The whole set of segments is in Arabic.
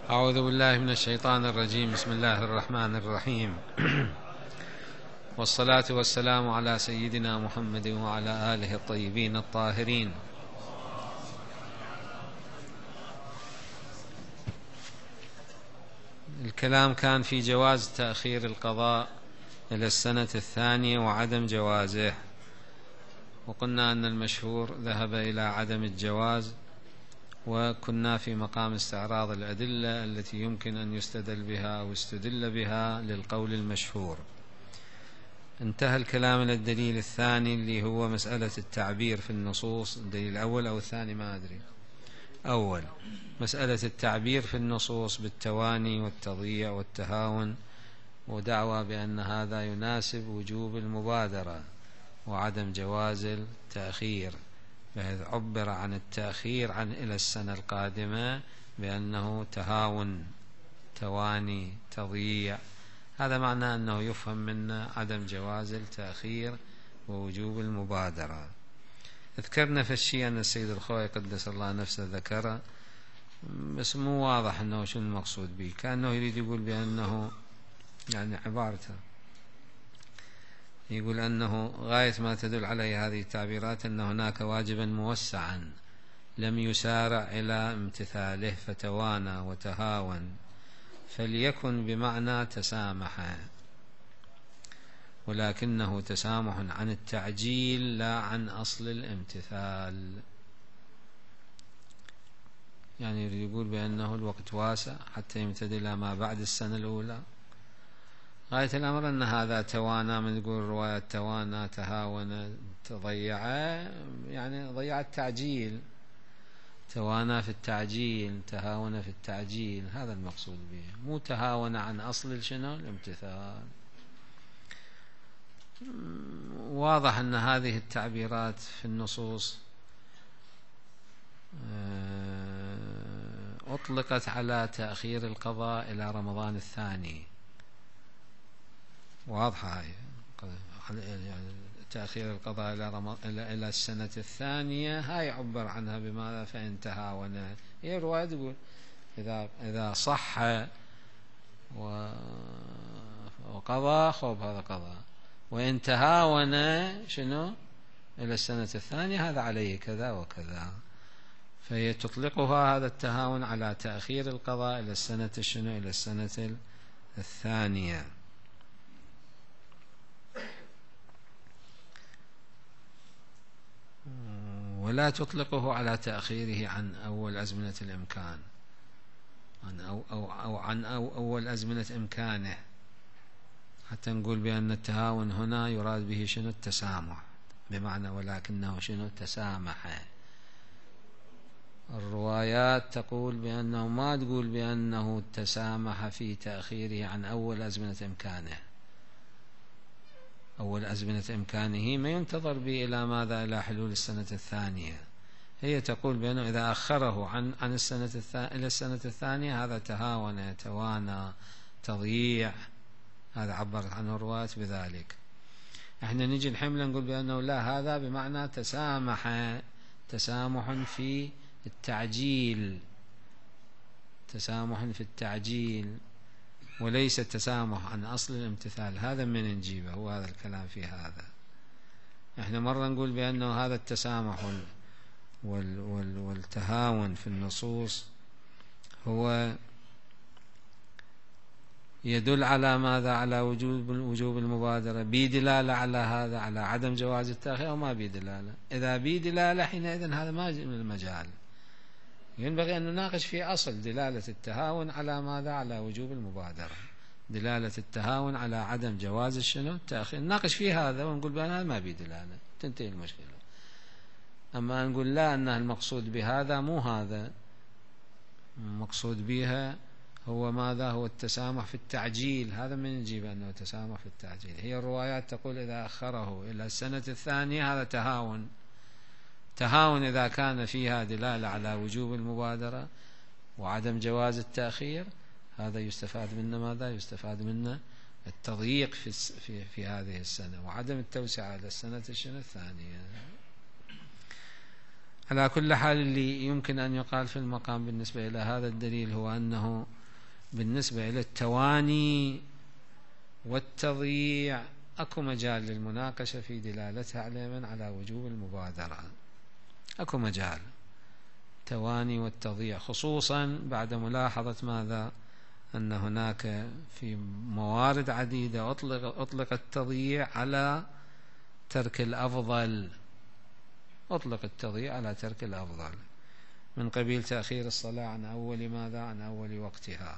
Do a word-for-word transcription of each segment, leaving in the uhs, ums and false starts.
أعوذ بالله من الشيطان الرجيم. بسم الله الرحمن الرحيم. والصلاة والسلام على سيدنا محمد وعلى آله الطيبين الطاهرين. الكلام كان في جواز تأخير القضاء إلى السنة الثانية وعدم جوازه، وقلنا أن المشهور ذهب إلى عدم الجواز، وكنا في مقام استعراض الأدلة التي يمكن أن يستدل بها أو استدل بها للقول المشهور. انتهى الكلام إلى الدليل الثاني اللي هو مسألة التعبير في النصوص. الدليل الأول أو الثاني ما أدري. أول مسألة التعبير في النصوص بالتواني والتضييع والتهاون، ودعوى بأن هذا يناسب وجوب المبادرة وعدم جواز التأخير، بحيث عبر عن التأخير عن إلى السنة القادمة بأنه تهاون، تواني، تضييع. هذا معناه أنه يفهم منا عدم جواز التأخير ووجوب المبادرة. ذكرنا في الشيء أن السيد الخوئي قدس الله نفسه ذكره، بس مو واضح أنه شو المقصود به. كأنه يريد يقول بأنه يعني عبارته يقول أنه غاية ما تدل عليه هذه التعبيرات أن هناك واجبا موسعا لم يسارع إلى امتثاله فتوانى وتهاون، فليكن بمعنى تسامح، ولكنه تسامح عن التعجيل لا عن أصل الامتثال. يعني يريد يقول بأنه الوقت واسع حتى يمتد إلى ما بعد السنة الأولى. غاية الأمر أن هذا توانى، من تقول رواية توانى، تهاون، تضيع، يعني ضيع التعجيل، توانى في التعجيل، تهاون في التعجيل، هذا المقصود به، مو تهاون عن أصل شنو الامتثال. واضح أن هذه التعبيرات في النصوص أطلقت على تأخير القضاء إلى رمضان الثاني، واضحة هاي، يعني تأخير القضاء إلى رمضان إلى السنة الثانية، هاي عبر عنها بماذا؟ فإن تهاون. هي رواية تقول إذا إذا صح وقضى خوب هذا قضى، وإن تهاون شنو إلى السنة الثانية هذا عليه كذا وكذا. فهي تطلقها هذا التهاون على تأخير القضاء إلى السنة شنو إلى السنة الثانية. ولا تطلقه على تأخيره عن أول أزمنة الإمكان، عن أو أو أو عن أو أول أزمنة إمكانه، حتى نقول بأن التهاون هنا يراد به شنو التسامح، بمعنى ولكنه شنو تسامح. الروايات تقول بأنه ما تقول بأنه تسامح في تأخيره عن أول أزمنة إمكانه. أول أزمنة إمكانه ما ينتظر به إلى ماذا؟ إلى حلول السنة الثانية. هي تقول بأنه إذا أخره عن عن السنة الثانية إلى السنة الثانية هذا تهاون، توانى، تضييع، هذا عبرت عنه الرواة بذلك. احنا نجي الحملة نقول بأنه لا، هذا بمعنى تسامح، تسامح في التعجيل، تسامح في التعجيل، وليس التسامح عن أصل الامتثال. هذا من نجيبه هو هذا الكلام في هذا. احنا مرة نقول بأنه هذا التسامح وال وال والتهاون في النصوص هو يدل على ماذا؟ على وجوب وجوب المبادرة، بدلالة على هذا، على عدم جواز التأخير، أو ما بدلالة. إذا بدلالة حينئذ هذا ما من المجال، ينبغي أن نناقش في أصل دلالة التهاون على ماذا؟ على وجوب المبادرة، دلالة التهاون على عدم جواز الشنو التأخير، نناقش في هذا ونقول بأن هذا ما بدلالة، تنتهي المشكلة. أما نقول لا، أن المقصود بهذا مو هذا، المقصود بها هو ماذا؟ هو التسامح في التعجيل. هذا من نجيب أنه تسامح في التعجيل. هي الروايات تقول إذا أخره إلى السنة الثانية هذا تهاون. تهاون إذا كان فيها دلالة على وجوب المبادرة وعدم جواز التأخير، هذا يستفاد منه ماذا؟ يستفاد منه التضييق في في في هذه السنة وعدم التوسعة إلى السنة الثانية. على كل حال اللي يمكن أن يقال في المقام بالنسبة إلى هذا الدليل هو أنه بالنسبة إلى التواني والتضييع أكو مجال للمناقشة في دلالتها على من على وجوب المبادرة. أكو مجال تواني والتضييع، خصوصا بعد ملاحظة ماذا؟ أن هناك في موارد عديدة أطلق, أطلق التضييع على ترك الأفضل، أطلق التضييع على ترك الأفضل، من قبيل تأخير الصلاة عن أول ماذا؟ عن أول وقتها،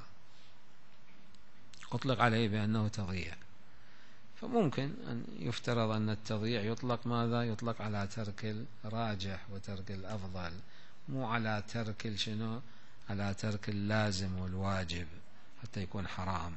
أطلق عليه بأنه تضييع. فممكن أن يفترض أن التضييع يطلق ماذا؟ يطلق على ترك الراجح وترك الأفضل، مو على ترك شنو؟ على ترك اللازم والواجب حتى يكون حرام.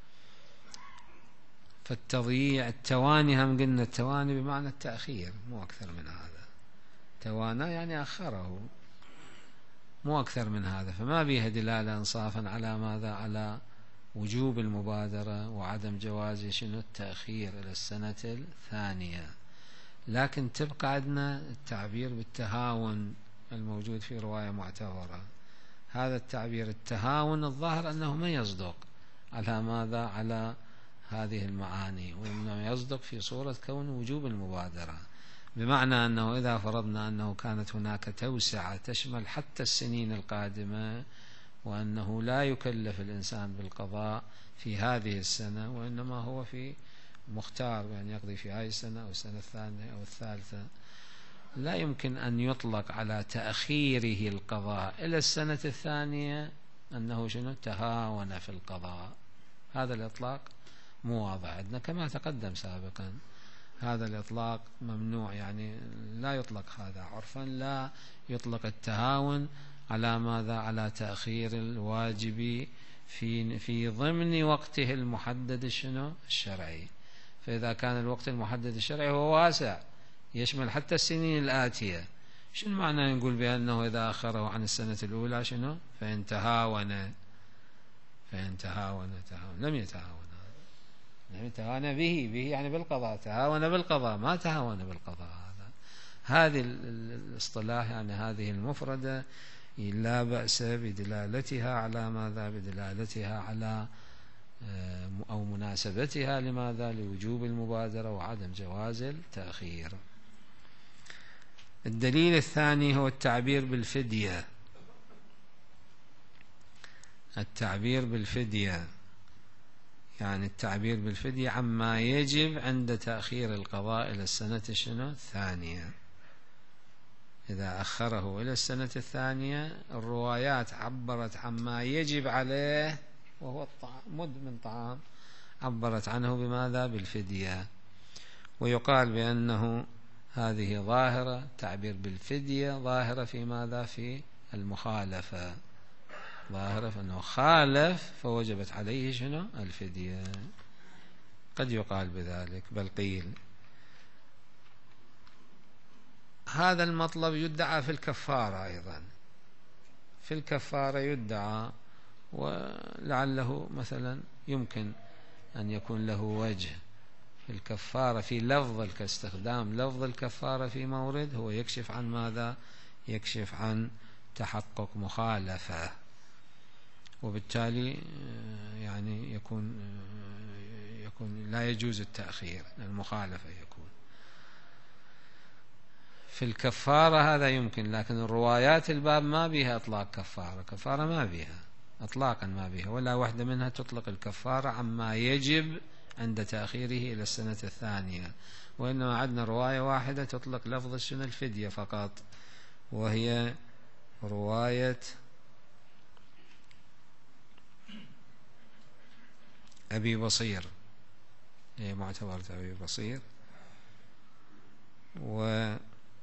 فالتضييع التواني هم قلنا التواني بمعنى التأخير، مو أكثر من هذا. توانى يعني أخره، مو أكثر من هذا. فما بيها دلالة إنصافا على ماذا؟ على وجوب المبادرة وعدم جواز شنو؟ التأخير إلى السنة الثانية. لكن تبقى عندنا التعبير بالتهاون الموجود في رواية معتبرة. هذا التعبير التهاون الظاهر أنه ما يصدق على ماذا؟ على هذه المعاني، وإنما يصدق في صورة كون وجوب المبادرة، بمعنى أنه إذا فرضنا أنه كانت هناك توسعة تشمل حتى السنين القادمة، وأنه لا يكلف الإنسان بالقضاء في هذه السنة، وإنما هو في مختار بأن يقضي في هذه السنة أو السنة الثانية أو الثالثة، لا يمكن أن يطلق على تأخيره القضاء إلى السنة الثانية أنه شنو؟ تهاون في القضاء. هذا الإطلاق مو واضح عندنا كما تقدم سابقا. هذا الإطلاق ممنوع، يعني لا يطلق هذا عرفا، لا يطلق التهاون على ماذا؟ على تأخير الواجب في في ضمن وقته المحدد شنو؟ الشرعي. فإذا كان الوقت المحدد الشرعي هو واسع يشمل حتى السنين الآتية، شنو معنى نقول بأنه إذا أخره عن السنة الأولى شنو؟ فإن تهاون، فإن تهاون تهاون لم يتهاون، لم يتهاون به به يعني بالقضاء، تهاون بالقضاء ما تهاون بالقضاء. هذا هذه الاصطلاح يعني هذه المفردة لا بأس بدلالتها على ماذا؟ بدلالتها على أو مناسبتها لماذا؟ لوجوب المبادرة وعدم جواز التأخير. الدليل الثاني هو التعبير بالفدية. التعبير بالفدية يعني التعبير بالفدية عما يجب عند تأخير القضاء إلى السنة شنو؟ الثانية. إذا أخره إلى السنة الثانية الروايات عبرت عما يجب عليه وهو الطعام، مد من طعام، عبرت عنه بماذا؟ بالفدية. ويقال بأنه هذه ظاهرة، تعبير بالفدية ظاهرة في ماذا؟ في المخالفة، ظاهرة فأنه خالف فوجبت عليه شنو؟ الفدية. قد يقال بذلك، بل قيل هذا المطلب يدعى في الكفارة أيضا، في الكفارة يدعى، ولعله مثلا يمكن أن يكون له وجه في الكفارة في لفظ كاستخدام لفظ الكفارة في مورد هو يكشف عن ماذا؟ يكشف عن تحقق مخالفة، وبالتالي يعني يكون يكون لا يجوز التأخير، المخالفة يكون في الكفارة هذا يمكن. لكن الروايات الباب ما بها إطلاق كفارة، كفارة ما بها إطلاقا، ما بها ولا واحدة منها تطلق الكفارة عما يجب عند تأخيره إلى السنة الثانية، وإنما عندنا رواية واحدة تطلق لفظ السنة الفدية فقط، وهي رواية أبي بصير، هي معتبرة أبي بصير. وقلنا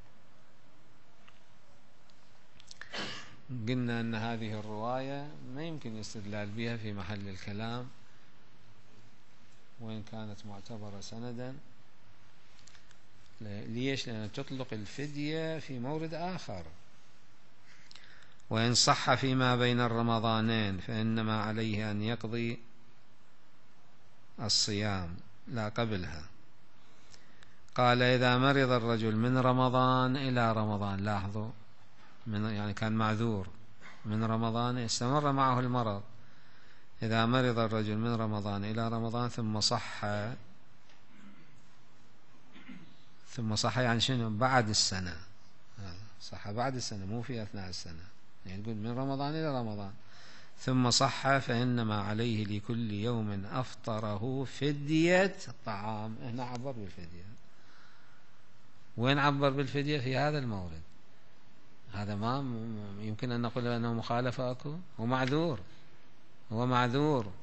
أن هذه الرواية ما يمكن الاستدلال بها في محل الكلام وإن كانت معتبرة سندا. ليش؟ لأن تطلق الفدية في مورد آخر، وإن صح فيما بين الرمضانين فإنما عليه أن يقضي الصيام لا قبلها. قال إذا مرض الرجل من رمضان إلى رمضان، لاحظوا من يعني كان معذور من رمضان استمر معه المرض، إذا مرض الرجل من رمضان إلى رمضان ثم صح، ثم صح يعني شنو؟ بعد السنة، صح بعد السنة مو في أثناء السنة، يعني تقول من رمضان إلى رمضان ثم صح، فإنما عليه لكل يوم أفطره فدية طعام. هنا عبر بالفدية. وين عبر بالفدية؟ في هذا المورد. هذا ما يمكن أن نقول أنه مخالفة أكو، هو معذور، هو معذور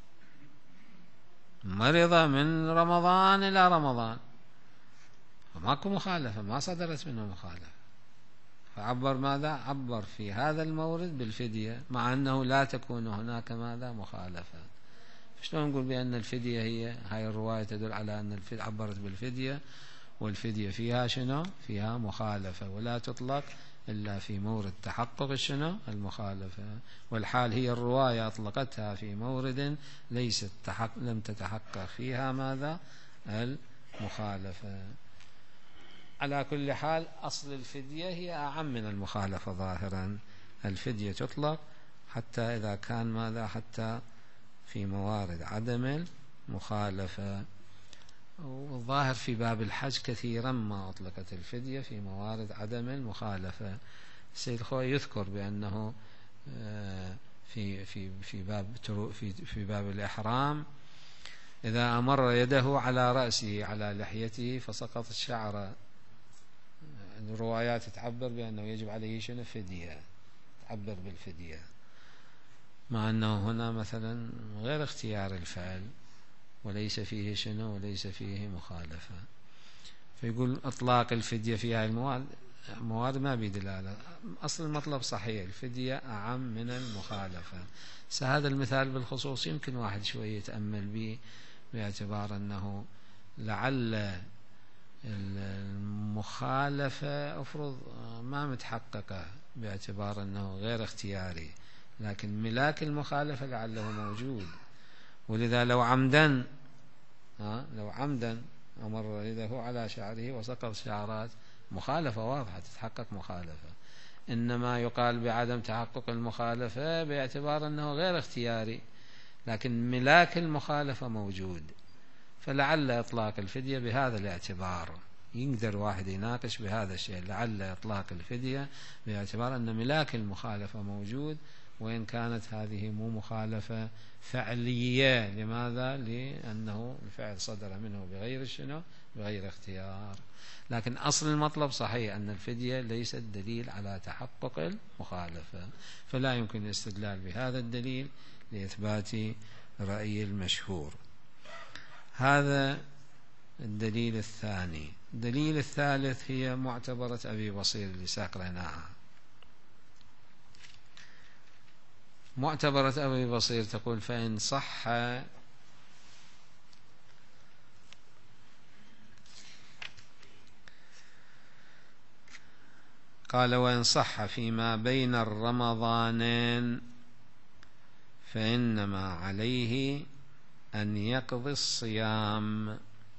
مرض من رمضان إلى رمضان، فماكو مخالفة، ما صدرت منه مخالفة، فعبر ماذا؟ عبر في هذا المورد بالفدية، مع أنه لا تكون هناك ماذا؟ مخالفة. شلون نقول بأن الفدية هي هاي الرواية تدل على أن الفدية عبرت بالفدية، والفدية فيها شنو؟ فيها مخالفة، ولا تطلق إلا في مورد تحقق شنو؟ المخالفة. والحال هي الرواية أطلقتها في مورد ليست تحقق، لم تتحقق فيها ماذا؟ المخالفة. على كل حال أصل الفدية هي أعم من المخالفة ظاهرا. الفدية تطلق حتى إذا كان ماذا؟ حتى في موارد عدم المخالفة. والظاهر في باب الحج كثيرا ما أطلقت الفدية في موارد عدم المخالفة. السيد الخوئي يذكر بأنه في في في باب في في باب الإحرام إذا أمر يده على رأسه على لحيته فسقط الشعر، الروايات تعبر بأنه يجب عليه شنو؟ فدية، تعبر بالفدية، مع أنه هنا مثلا غير اختيار الفعل وليس فيه شنو؟ وليس فيه مخالفة. فيقول إطلاق الفدية في هذه المواد مواد ما بدلالة. أصل المطلب صحيح، الفدية أعم من المخالفة. هذا المثال بالخصوص يمكن واحد شوية يتأمل به، باعتبار أنه لعل المخالفة أفرض ما متحققة باعتبار أنه غير اختياري، لكن ملاك المخالفة لعله موجود. ولذا لو عمدا ها لو عمدا أمر يده على شعره وسقط شعرات، مخالفة واضحة تتحقق مخالفة. إنما يقال بعدم تحقق المخالفة باعتبار أنه غير اختياري، لكن ملاك المخالفة موجود. فلعل إطلاق الفدية بهذا الاعتبار، يقدر واحد يناقش بهذا الشيء، لعل إطلاق الفدية باعتبار أن ملاك المخالفة موجود، وإن كانت هذه مو مخالفة فعلية. لماذا؟ لأنه الفعل صدر منه بغير شنو؟ بغير اختيار. لكن أصل المطلب صحيح أن الفدية ليست دليل على تحقق المخالفة، فلا يمكن الاستدلال بهذا الدليل لإثبات رأي المشهور. هذا الدليل الثاني. الدليل الثالث هي معتبرة أبي بصير اللي ساقرناها. معتبرة أبي بصير تقول فإن صح قال وإن صح فيما بين الرمضانين فإنما عليه أن يقضي الصيام.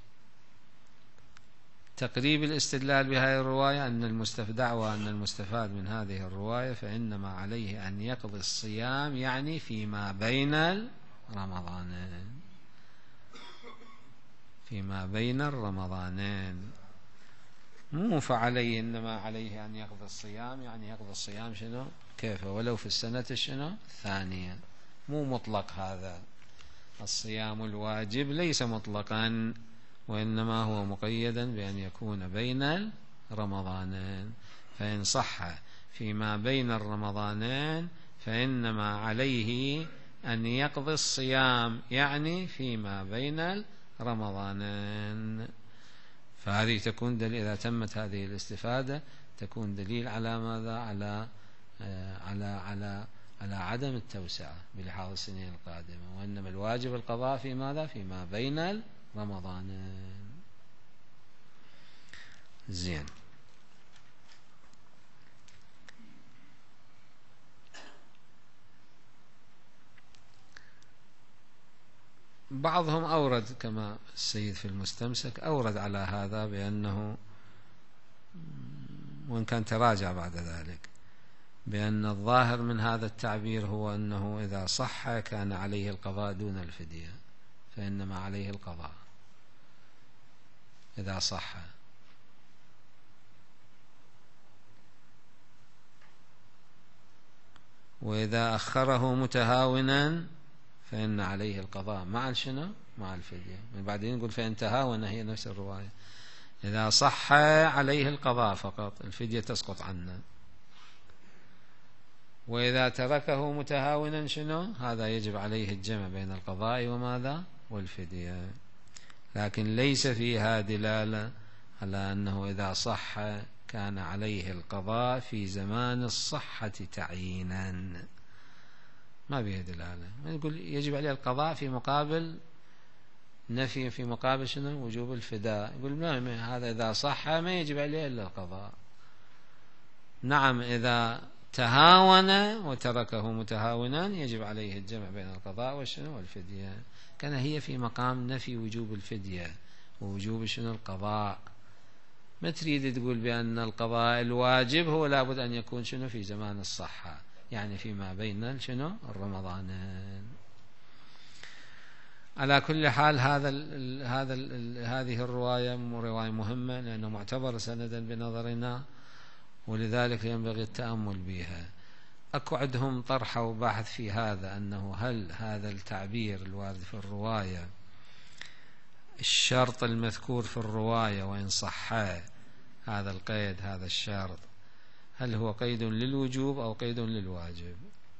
تقريب الاستدلال بهذه الرواية أن المستفاد دعوى أن المستفاد من هذه الرواية فإنما عليه أن يقضي الصيام، يعني فيما بين الرمضانين، فيما بين الرمضانين، مو فعليه إنما عليه أن يقضي الصيام، يعني يقضي الصيام شنو؟ كيف ولو في السنة شنو؟ الثانية. مو مطلق هذا. الصيام الواجب ليس مطلقا، وإنما هو مقيدا بأن يكون بين الرمضانين. فإن صح فيما بين الرمضانين فإنما عليه أن يقضي الصيام، يعني فيما بين الرمضانين. فهذه تكون دليل، إذا تمت هذه الاستفادة تكون دليل على ماذا؟ على على على على عدم التوسعة بلحاظ السنين القادمة، وإنما الواجب القضاء في ماذا؟ فيما بين رمضانين. زين. بعضهم أورد كما السيد في المستمسك أورد على هذا بأنه، وإن كان تراجع بعد ذلك، بأن الظاهر من هذا التعبير هو أنه إذا صح كان عليه القضاء دون الفدية، فإنما عليه القضاء إذا صح. وإذا أخره متهاونا فإن عليه القضاء مع شنو؟ مع الفدية. من بعدين نقول فإن تهاون، هي نفس الرواية. إذا صح عليه القضاء فقط، الفدية تسقط عنه. وإذا تركه متهاونا شنو؟ هذا يجب عليه الجمع بين القضاء وماذا؟ والفدية. لكن ليس فيها دلالة على أنه إذا صح كان عليه القضاء في زمان الصحة تعيينا، ما بها دلالة. نقول يجب عليه القضاء في مقابل نفي، في مقابل شنو؟ وجوب الفداء. يقول ما هذا إذا صح ما يجب عليه إلا القضاء. نعم إذا تهاون وتركه متهاونا يجب عليه الجمع بين القضاء والشنو؟ والفدية. كان هي في مقام نفي وجوب الفدية ووجوب شنو؟ القضاء. ما تريد تقول بأن القضاء الواجب هو لابد أن يكون شنو؟ في زمان الصحة، يعني فيما بين شنو؟ الرمضانين. على كل حال هذا ال هذا ال هذه الرواية رواية مهمة لأنه معتبر سندا بنظرنا، ولذلك ينبغي التأمل بها. أكو عندهم طرح وبحث في هذا، أنه هل هذا التعبير الوارد في الرواية الشرط المذكور في الرواية وإن صح هذا القيد، هذا الشرط، هل هو قيد للوجوب أو قيد للواجب؟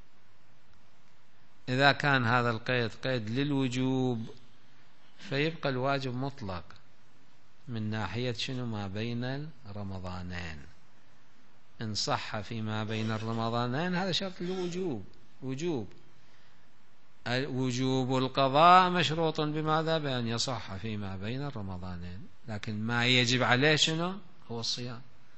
إذا كان هذا القيد قيد للوجوب فيبقى الواجب مطلق من ناحية شنو؟ ما بين الرمضانين. إن صح فيما بين الرمضانين هذا شرط للوجوب، وجوب وجوب القضاء مشروط بماذا؟ بأن يصح فيما بين الرمضانين. لكن ما يجب عليه شنو؟ هو الصيام.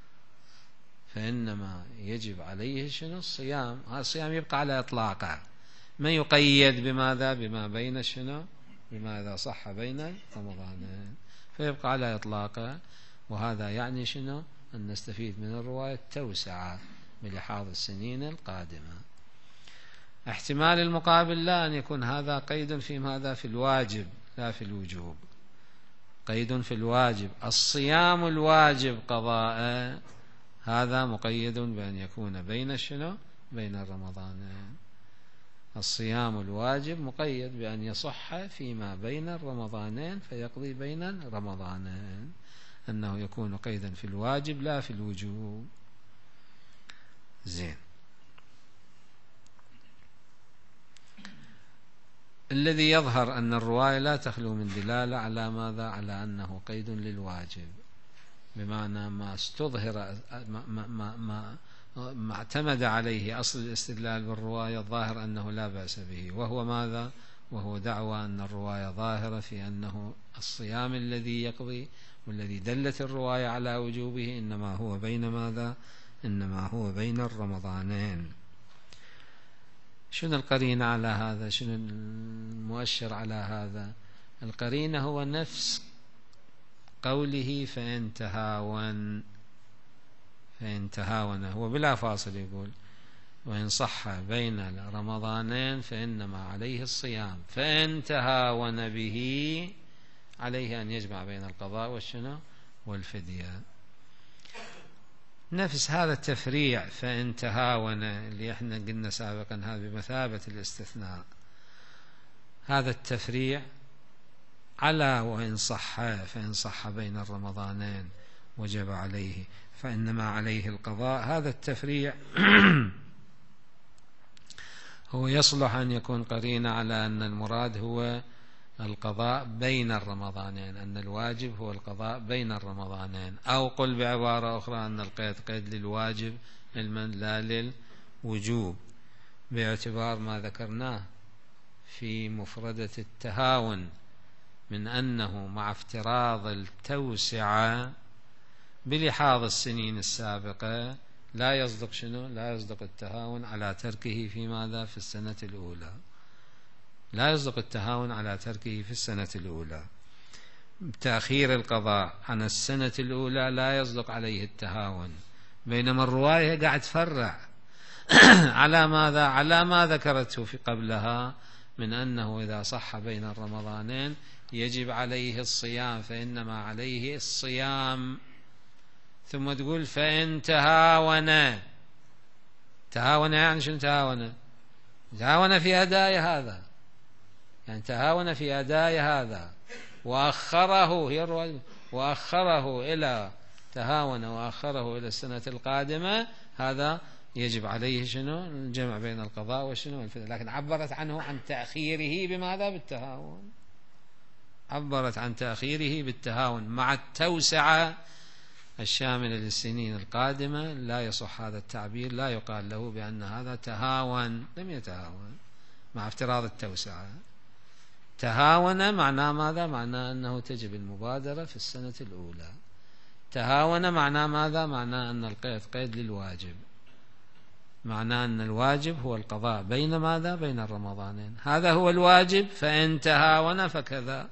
فإنما يجب عليه شنو؟ الصيام. هذا الصيام يبقى على إطلاقه، ما يقيد بماذا؟ بما بين شنو؟ بماذا صح بين رمضانين، فيبقى على إطلاقه. وهذا يعني شنو؟ أن نستفيد من الرواية توسعة بلحاظ السنين القادمة. احتمال المقابل لا، أن يكون هذا قيد في ماذا؟ في الواجب لا في الوجوب. قيد في الواجب، الصيام الواجب قضاء، هذا مقيد بأن يكون بين شنو؟ بين الرمضانين. الصيام الواجب مقيد بأن يصح فيما بين الرمضانين فيقضي بين الرمضانين، أنه يكون قيدا في الواجب لا في الوجوب. زين. الذي يظهر أن الرواية لا تخلو من دلالة على ماذا؟ على أنه قيد للواجب، بمعنى ما استظهر ما, ما, ما, ما, ما اعتمد عليه أصل الاستدلال بالرواية الظاهر أنه لا بأس به، وهو ماذا؟ وهو دعوى أن الرواية ظاهرة في أنه الصيام الذي يقضي والذي دلت الرواية على وجوبه إنما هو بين ماذا؟ إنما هو بين الرمضانين. شنو القرينة على هذا؟ شنو المؤشر على هذا؟ القرينة هو نفس قوله فإن تهاون، فإن تهاون هو بلا فاصل يقول وإن صح بين الرمضانين فإنما عليه الصيام، فإن تهاون به عليه أن يجمع بين القضاء والشنو؟ والفدية. نفس هذا التفريع فإن تهاون اللي احنا قلنا سابقا هذا بمثابة الاستثناء، هذا التفريع على وإن صح، فإن صح بين الرمضانين وجب عليه فإنما عليه القضاء، هذا التفريع هو يصلح أن يكون قرينة على أن المراد هو القضاء بين الرمضانين، أن الواجب هو القضاء بين الرمضانين. أو قل بعبارة أخرى أن القيد قيد للواجب علما لا للوجوب، باعتبار ما ذكرناه في مفردة التهاون من أنه مع افتراض التوسعة بلحاظ السنين السابقة لا يصدق شنو؟ لا يصدق التهاون على تركه في ماذا؟ في السنة الأولى. لا يصدق التهاون على تركه في السنة الأولى. تأخير القضاء عن السنة الأولى لا يصدق عليه التهاون، بينما الرواية قاعد تفرع على ماذا؟ على ما ذكرته في قبلها من أنه إذا صح بين الرمضانين يجب عليه الصيام، فإنما عليه الصيام. ثم تقول فإن تهاون، تهاون يعني شنو تهاون؟ تهاون في أداء هذا، يعني تهاون في أداء هذا وأخره، هي الرواية وأخره إلى تهاون وأخره إلى السنة القادمة، هذا يجب عليه شنو؟ الجمع بين القضاء والشنو والفداء. لكن عبرت عنه عن تأخيره بماذا؟ بالتهاون. عبرت عن تأخيره بالتهاون مع التوسعة الشاملة للسنين القادمة. لا يصح هذا التعبير، لا يقال له بأن هذا تهاون، لم يتهاون مع افتراض التوسعة. تهاون معناه ماذا؟ معناه أنه تجب المبادرة في السنة الأولى. تهاون معناه ماذا؟ معناه أن القيد قيد للواجب، معناه أن الواجب هو القضاء بين ماذا؟ بين الرمضانين. هذا هو الواجب، فإن تهاون فكذا.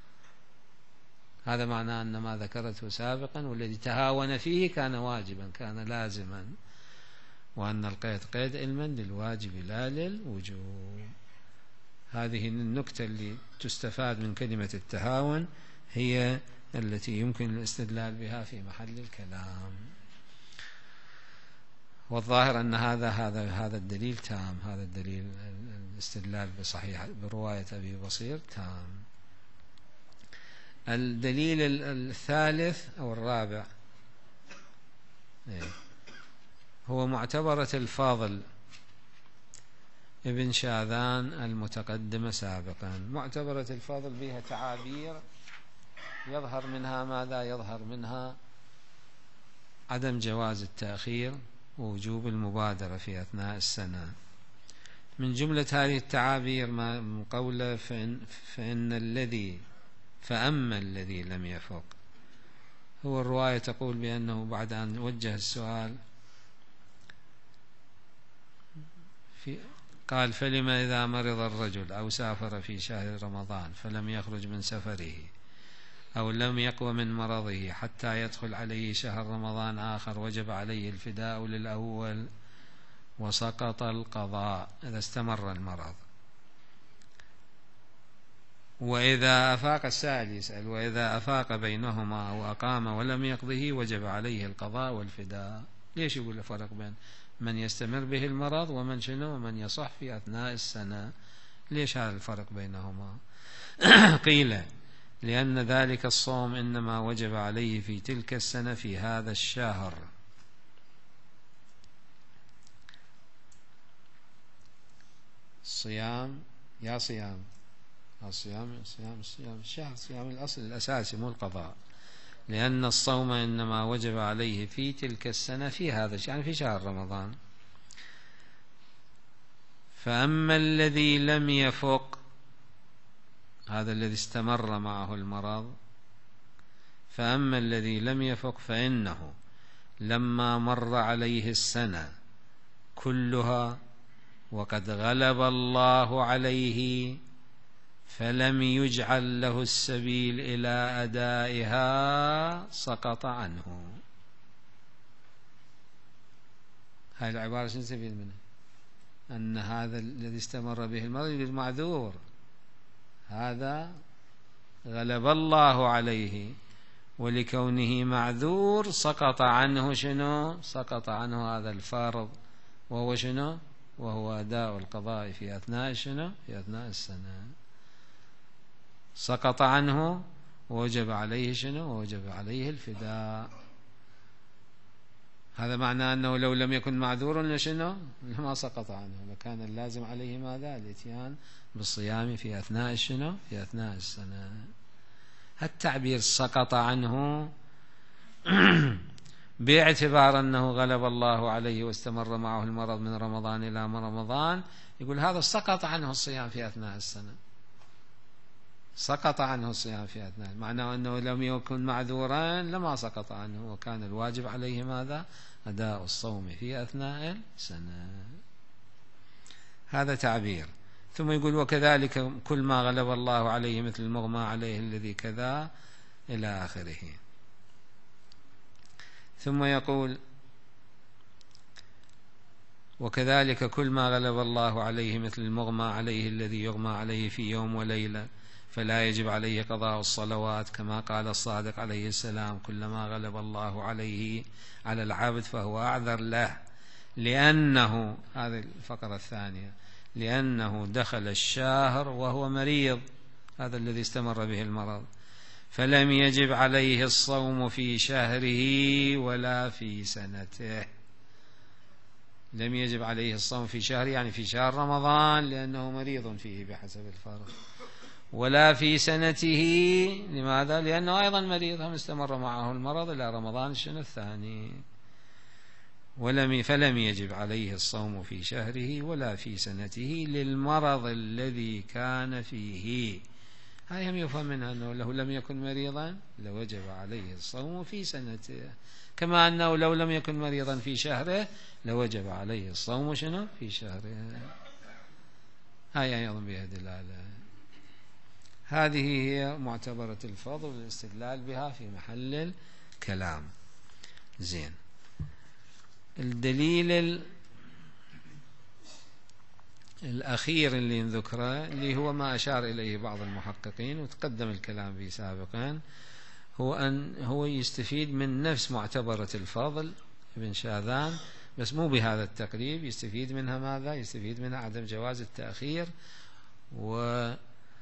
هذا معناه أن ما ذكرته سابقا والذي تهاون فيه كان واجبا، كان لازما، وأن القيد قيد علما للواجب لا للوجوب. هذه النكتة اللي تستفاد من كلمة التهاون هي التي يمكن الاستدلال بها في محل الكلام. والظاهر أن هذا هذا هذا الدليل تام، هذا الدليل الاستدلال بصحيح برواية أبي بصير تام. الدليل الثالث أو الرابع هو معتبرة الفاضل ابن شاذان المتقدمة سابقا. معتبرة الفاضل بها تعابير يظهر منها ماذا؟ يظهر منها عدم جواز التأخير ووجوب المبادرة في أثناء السنة. من جملة هذه التعابير ما قوله فإن, فإن الذي فأما الذي لم يفق، هو الرواية تقول بأنه بعد أن وجه السؤال في قال فلما إذا مرض الرجل أو سافر في شهر رمضان فلم يخرج من سفره أو لم يقوى من مرضه حتى يدخل عليه شهر رمضان آخر وجب عليه الفداء للأول وسقط القضاء إذا استمر المرض. وإذا أفاق، السائل يسأل، وإذا أفاق بينهما أو أقام ولم يقضه وجب عليه القضاء والفداء. ليش يقول الفرق بين من يستمر به المرض ومن شنو ومن يصح في أثناء السنة؟ ليش هذا الفرق بينهما؟ قيل لأن ذلك الصوم إنما وجب عليه في تلك السنة في هذا الشهر، صيام يا صيام الصيام صيام صيام الشهر، صيام الأصل الأساسي مو القضاء. لأن الصوم إنما وجب عليه في تلك السنة في هذا يعني في شهر رمضان. فأما الذي لم يفق، هذا الذي استمر معه المرض، فأما الذي لم يفق فإنه لما مر عليه السنة كلها وقد غلب الله عليه فلم يجعل له السبيل إلى أدائها سقط عنه. هاي العبارة شنو نستفيد منها؟ أن هذا الذي استمر به المرض المعذور هذا غلب الله عليه، ولكونه معذور سقط عنه شنو؟ سقط عنه هذا الفارض، وهو شنو؟ وهو أداء القضاء في أثناء شنو؟ في أثناء السنة. سقط عنه ووجب عليه شنو؟ ووجب عليه الفداء. هذا معناه أنه لو لم يكن معذورا لشنو؟ لما سقط عنه، لكان اللازم عليه ماذا؟ الاتيان بالصيام في أثناء الشنو؟ في أثناء السنة. التعبير سقط عنه باعتبار أنه غلب الله عليه واستمر معه المرض من رمضان إلى رمضان، يقول هذا سقط عنه الصيام في أثناء السنة، سقط عنه الصيام في أثناء، معناه أنه لم يكن معذورا لما سقط عنه، وكان الواجب عليه ماذا؟ أداء الصوم في أثناء السنة. هذا تعبير. ثم يقول وكذلك كل ما غلب الله عليه مثل المغمى عليه الذي كذا إلى آخره. ثم يقول وكذلك كل ما غلب الله عليه مثل المغمى عليه الذي يغمى عليه في يوم وليلة فلا يجب عليه قضاء الصلوات، كما قال الصادق عليه السلام: كلما غلب الله عليه على العبد فهو أعذر له، لأنه، هذه الفقرة الثانية، لأنه دخل الشهر وهو مريض، هذا الذي استمر به المرض، فلم يجب عليه الصوم في شهره ولا في سنته. لم يجب عليه الصوم في شهره يعني في شهر رمضان لأنه مريض فيه بحسب الفرق، ولا في سنته. لماذا؟ لأنه أيضا مريض، هم استمر معه المرض إلى رمضان السنة الثاني، ولم فلم يجب عليه الصوم في شهره ولا في سنته للمرض الذي كان فيه. هاي هم يفهم منها أنه لو لم يكن مريضا لوجب عليه الصوم في سنته، كما أنه لو لم يكن مريضا في شهره لوجب عليه الصوم شنو في شهره. هاي أيضا بها دلالة. هذه هي معتبرة الفضل والاستدلال بها في محل الكلام. زين، الدليل الأخير اللي نذكره اللي هو ما أشار إليه بعض المحققين وتقدم الكلام به سابقا، هو أن هو يستفيد من نفس معتبرة الفضل ابن شاذان، بس مو بهذا التقريب. يستفيد منها ماذا؟ يستفيد منها عدم جواز التأخير و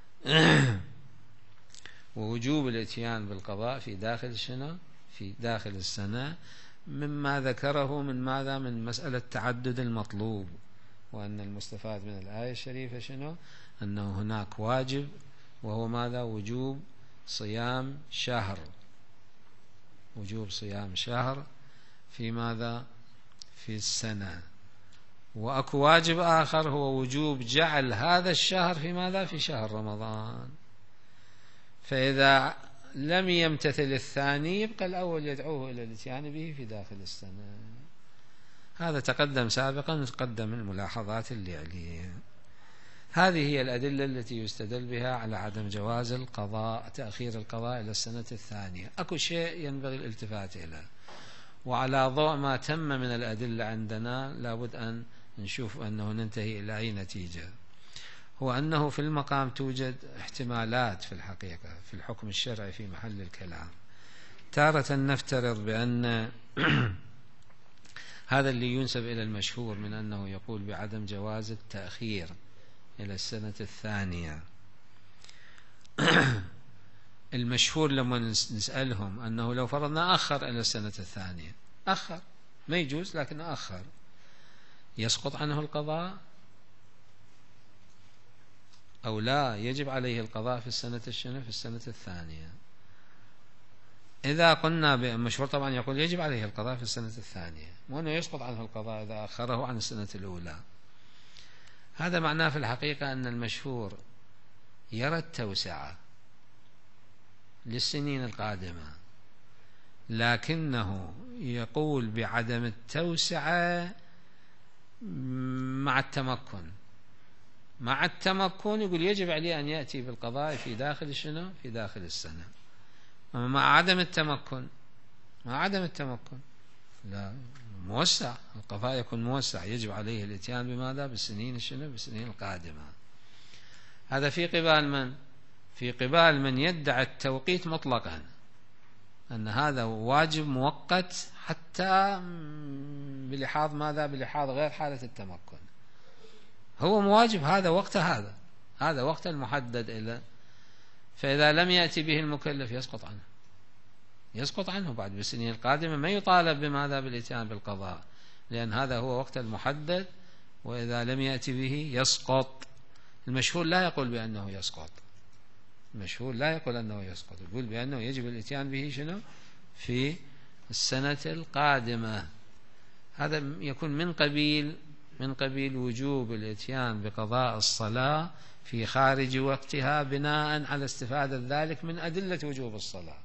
ووجوب الاتيان بالقضاء في داخل شنو؟ في داخل السنة، مما ذكره من ماذا؟ من مسألة تعدد المطلوب، وأن المستفاد من الآية الشريفة شنو؟ أنه هناك واجب وهو ماذا؟ وجوب صيام شهر، وجوب صيام شهر في ماذا؟ في السنة. وأكو واجب آخر هو وجوب جعل هذا الشهر في ماذا؟ في شهر رمضان. فإذا لم يمتثل الثاني يبقى الأول يدعوه إلى الاتيان به في داخل السنة. هذا تقدم سابقا وتقدم الملاحظات اللي عليه. هذه هي الأدلة التي يستدل بها على عدم جواز القضاء، تأخير القضاء إلى السنة الثانية. أكو شيء ينبغي الالتفات إليه، وعلى ضوء ما تم من الأدلة عندنا لابد أن نشوف أنه ننتهي إلى أي نتيجة. هو أنه في المقام توجد احتمالات في الحقيقة في الحكم الشرعي في محل الكلام. تارة نفترض بأن هذا اللي ينسب إلى المشهور من أنه يقول بعدم جواز التأخير إلى السنة الثانية. المشهور لما نسألهم أنه لو فرضنا أخر إلى السنة الثانية، أخر ما يجوز لكن أخر، يسقط عنه القضاء أو لا يجب عليه القضاء في السنة الشنة في السنة الثانية؟ إذا قلنا المشهور طبعا يقول يجب عليه القضاء في السنة الثانية، وأنه يسقط عنه القضاء إذا أخره عن السنة الأولى. هذا معناه في الحقيقة أن المشهور يرى التوسعة للسنين القادمة، لكنه يقول بعدم التوسعة مع التمكن. مع التمكن يقول يجب عليه أن يأتي بالقضاء في داخل شنو؟ في داخل السنة. أما مع عدم التمكن، مع عدم التمكن لا، موسع، القضاء يكون موسع، يجب عليه الاتيان بماذا؟ بالسنين شنو؟ بالسنين القادمة. هذا في قبال من؟ في قبال من يدعي التوقيت مطلقا، أن هذا واجب مؤقت حتى بلحاظ ماذا؟ بلحاظ غير حالة التمكن. هو مواجب هذا وقت، هذا هذا وقت المحدد إلى، فإذا لم يأتي به المكلف يسقط عنه، يسقط عنه بعد بالسنين القادمة، ما يطالب بماذا؟ بالاتيان بالقضاء، لأن هذا هو وقت المحدد، وإذا لم يأتي به يسقط. المشهور لا يقول بأنه يسقط، المشهور لا يقول أنه يسقط، يقول بأنه يجب الاتيان به شنو؟ في السنة القادمة. هذا يكون من قبيل من قبيل وجوب الاتيان بقضاء الصلاة في خارج وقتها بناء على استفادة ذلك من أدلة وجوب الصلاة.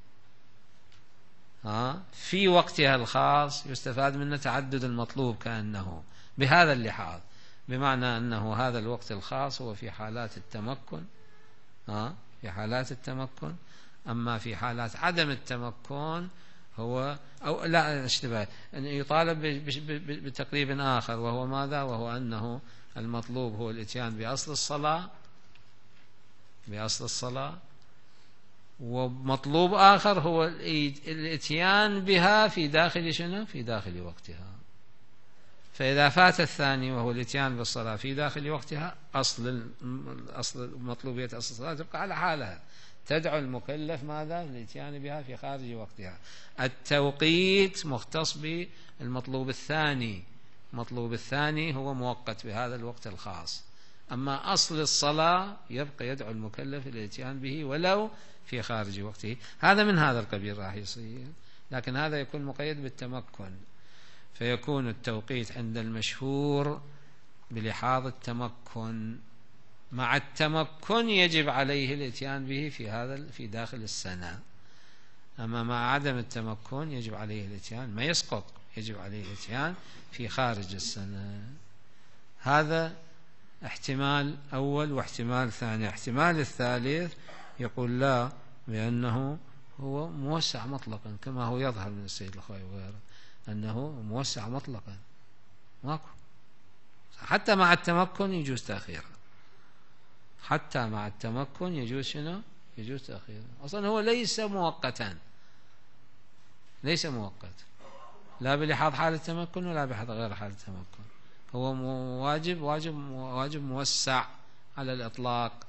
ها في وقتها الخاص يستفاد منه تعدد المطلوب كأنه بهذا اللحاظ، بمعنى أنه هذا الوقت الخاص هو في حالات التمكن، ها في حالات التمكن. أما في حالات عدم التمكن هو أو لا اشتباه، أن يطالب بتقريب آخر، وهو ماذا؟ وهو أنه المطلوب هو الإتيان بأصل الصلاة، بأصل الصلاة، ومطلوب آخر هو الإتيان بها في داخل شنو؟ في داخل وقتها. فإذا فات الثاني وهو الإتيان بالصلاة في داخل وقتها، أصل أصل مطلوبية أصل الصلاة تبقى على حالها، تدعو المكلف ماذا؟ الإتيان بها في خارج وقتها. التوقيت مختص بالمطلوب الثاني، المطلوب الثاني هو مؤقت بهذا الوقت الخاص، أما أصل الصلاة يبقى يدعو المكلف الإتيان به ولو في خارج وقته. هذا من هذا القبيل راح يصير، لكن هذا يكون مقيد بالتمكن، فيكون التوقيت عند المشهور بلحاظ التمكن، مع التمكن يجب عليه الإتيان به في هذا في داخل السنة، أما مع عدم التمكن يجب عليه الإتيان، ما يسقط، يجب عليه الإتيان في خارج السنة. هذا احتمال أول واحتمال ثاني. احتمال الثالث يقول لا، بأنه هو موسع مطلقا، كما هو يظهر من السيد الخوي وغيره، أنه موسع مطلقا، ماكو، حتى مع التمكن يجوز تأخيره، حتى مع التمكن يجوز شنو؟ يجوز تأخيره. أصلا هو ليس مؤقتا، ليس مؤقت، لا بلحاظ حال التمكن ولا بلحاظ غير حال التمكن، هو واجب واجب واجب موسع على الإطلاق.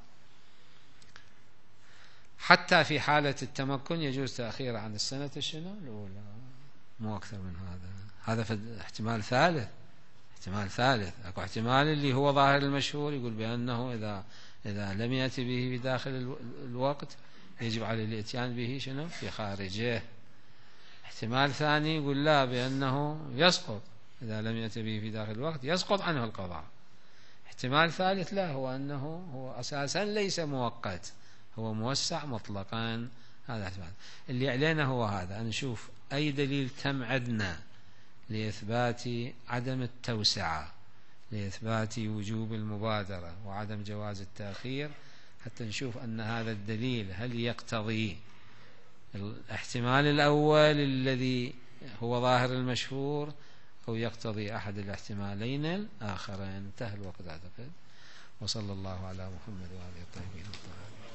حتى في حالة التمكن يجوز تأخيره عن السنة شنو؟ الأولى، مو أكثر من هذا. هذا في احتمال ثالث. احتمال ثالث أكو احتمال اللي هو ظاهر المشهور، يقول بأنه إذا إذا لم يأتي به بداخل الوقت يجب عليه الإتيان به شنو؟ في خارجه. احتمال ثاني يقول لا، بأنه يسقط، إذا لم يأتي به في داخل الوقت يسقط عنه القضاء. احتمال ثالث لا، هو أنه هو أساسا ليس مؤقت، هو موسع مطلقا. هذا احتمال. اللي علينا هو هذا، نشوف أي دليل تم عندنا لإثبات عدم التوسعة، لإثبات وجوب المبادرة وعدم جواز التأخير، حتى نشوف أن هذا الدليل هل يقتضي الاحتمال الأول الذي هو ظاهر المشهور، أو يقتضي أحد الاحتمالين الآخرين. انتهى الوقت أعتقد. وصلى الله على محمد وآله الطيبين الطاهرين.